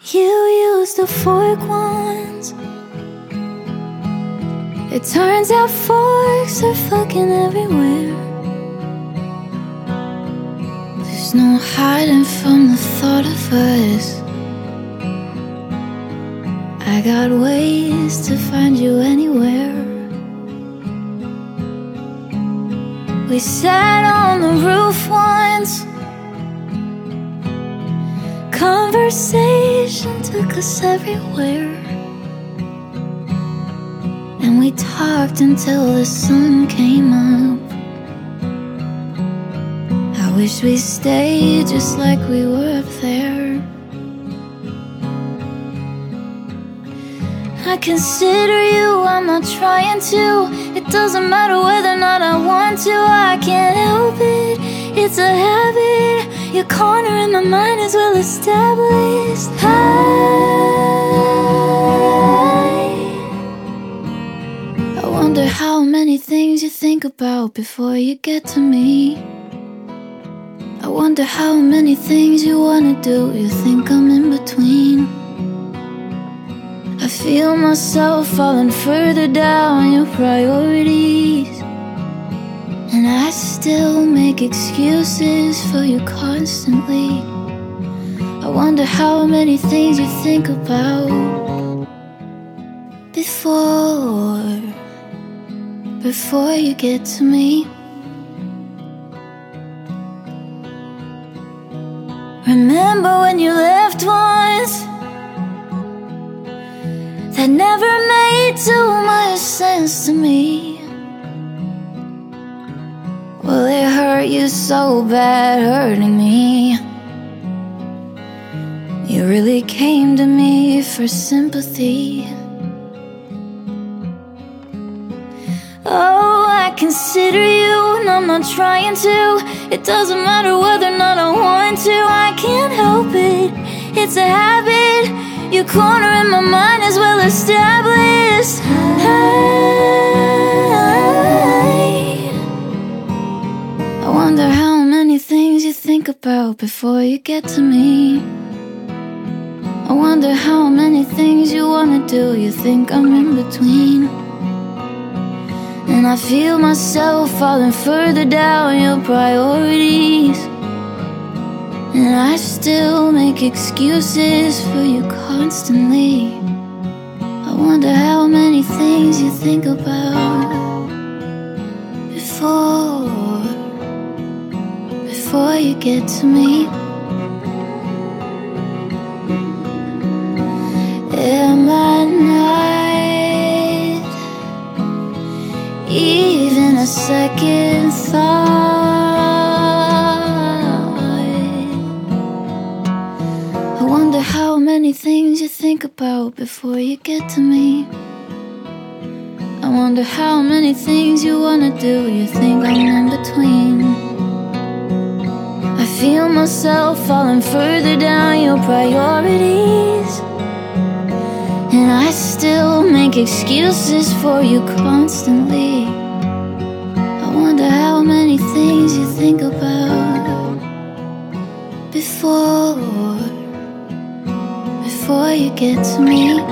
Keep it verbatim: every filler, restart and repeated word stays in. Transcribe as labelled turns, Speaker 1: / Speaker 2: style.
Speaker 1: You use the fork once. It turns out forks are fucking everywhere. There's no hiding from the thought of us. I got ways to find you anywhere. We sat on the roof once. Conversation took us everywhere. And we talked until the sun came up. I wish we stayed just like we were up there. I consider you, I'm not trying to. It doesn't matter whether or not I want to. I can't help it, it's a habit. Your corner in my mind is well established. I, I wonder how many things you think about before you get to me. I wonder how many things you wanna do, you think I'm in between. I feel myself falling further down your priorities, and I still make excuses for you constantly. I wonder how many things you think about before, before you get to me. Remember when you left once? That never made too much sense to me. Well, it hurt you so bad, hurting me. You really came to me for sympathy. Oh, I consider you, and I'm not trying to. It doesn't matter whether or not I want to. I can't help it, it's a habit. Your corner in my mind is well established. I, I wonder how many things you think about before you get to me. I wonder how many things you wanna do, you think I'm in between. And I feel myself falling further down your priorities, and I still make excuses for you constantly. I wonder how many things you think about before, before you get to me. Am I not even a second thought? I wonder how many things you think about before you get to me. I wonder how many things you wanna do, you think I'm in between. I feel myself falling further down your priorities, and I still make excuses for you constantly. I wonder how many things you think about before, before you get to me.